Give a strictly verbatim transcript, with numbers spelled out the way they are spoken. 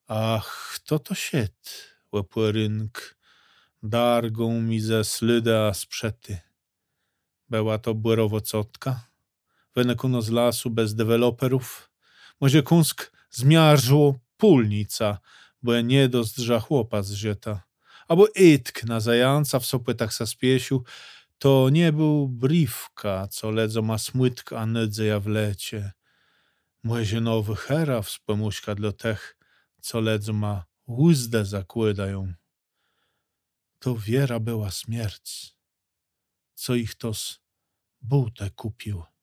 Ach, to to siet, łepłerynk, dargą mi ze slyda sprzety. Była to błyrowocotka, wynekuno z lasu bez deweloperów. Może kunsk zmiarzło pólnica, bo nie dozdrza chłopa z zieta. Albo itk na zajanca w sopytach sa spiesiu, to nie był briwka, co ledzo ma smytk, a nydze ja w lecie. Młezie nowy hera wspomuśka dla tech, co ledzo ma łzdę zakłydają. To wiera była śmierć, co ich tos bułtę kupił.